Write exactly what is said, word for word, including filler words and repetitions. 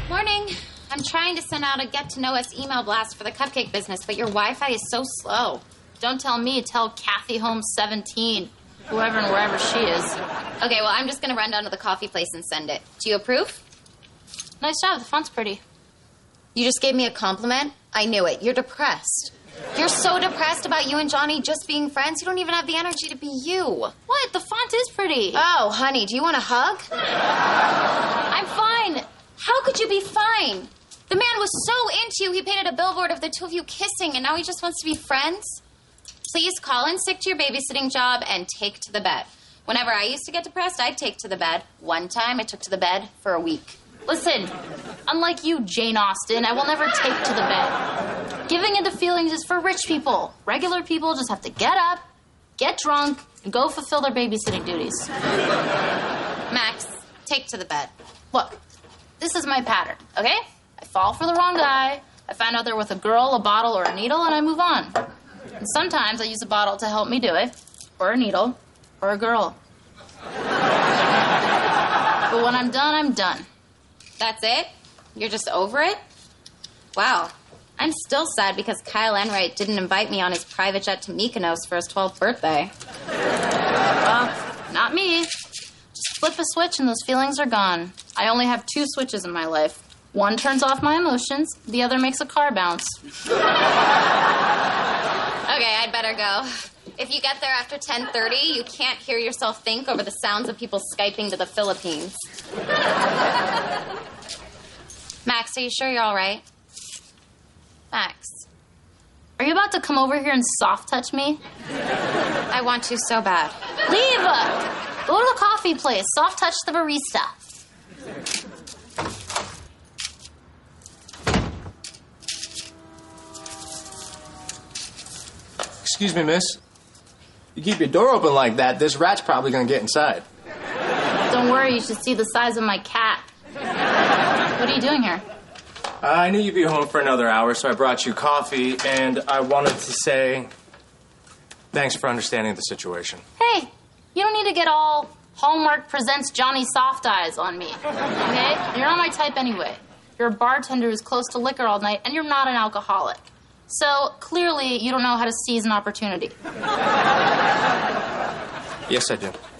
Morning. I'm trying to send out a get-to-know-us email blast for the cupcake business, but your Wi-Fi is so slow. Don't tell me, tell Kathy Holmes seventeen, whoever and wherever she is. Okay, well, I'm just going to run down to the coffee place and send it. Do you approve? Nice job. The font's pretty. You just gave me a compliment? I knew it. You're depressed. You're so depressed about you and Johnny just being friends, you don't even have the energy to be you. What? The font is pretty. Oh, honey, do you want a hug? I'm fine. How could you be fine? The man was so into you, he painted a billboard of the two of you kissing, and now he just wants to be friends? Please call in sick to your babysitting job and take to the bed. Whenever I used to get depressed, I'd take to the bed. One time, I took to the bed for a week. Listen, unlike you, Jane Austen, I will never take to the bed. Giving into feelings is for rich people. Regular people just have to get up, get drunk, and go fulfill their babysitting duties. Max, take to the bed. Look, this is my pattern, okay? I fall for the wrong guy, I find out they're with a girl, a bottle, or a needle, and I move on. And sometimes I use a bottle to help me do it, or a needle, or a girl. But when I'm done, I'm done. That's it? You're just over it? Wow. I'm still sad because Kyle Enright didn't invite me on his private jet to Mykonos for his twelfth birthday. Well, not me. Just flip a switch and those feelings are gone. I only have two switches in my life. One turns off my emotions, the other makes a car bounce. Okay, I'd better go. If you get there after ten thirty, you can't hear yourself think over the sounds of people Skyping to the Philippines. Max, are you sure you're all right? Max. Are you about to come over here and soft touch me? I want to so bad. Leave! Go to the coffee place. Soft touch the barista. Excuse me, miss. You keep your door open like that, this rat's probably gonna get inside. Don't worry, you should see the size of my cat. What are you doing here? Uh, I knew you'd be home for another hour, so I brought you coffee, and I wanted to say thanks for understanding the situation. Hey, you don't need to get all Hallmark presents Johnny Soft Eyes on me, okay? You're not my type anyway. You're a bartender who's close to liquor all night, and you're not an alcoholic. So, clearly, you don't know how to seize an opportunity. Yes, I do.